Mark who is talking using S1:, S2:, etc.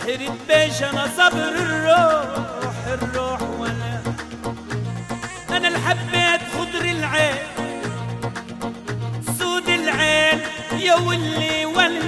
S1: حرد بيش انا صبر الروح الروح ولا انا اللي حبيت خضر العين سود العين يا ولي ولا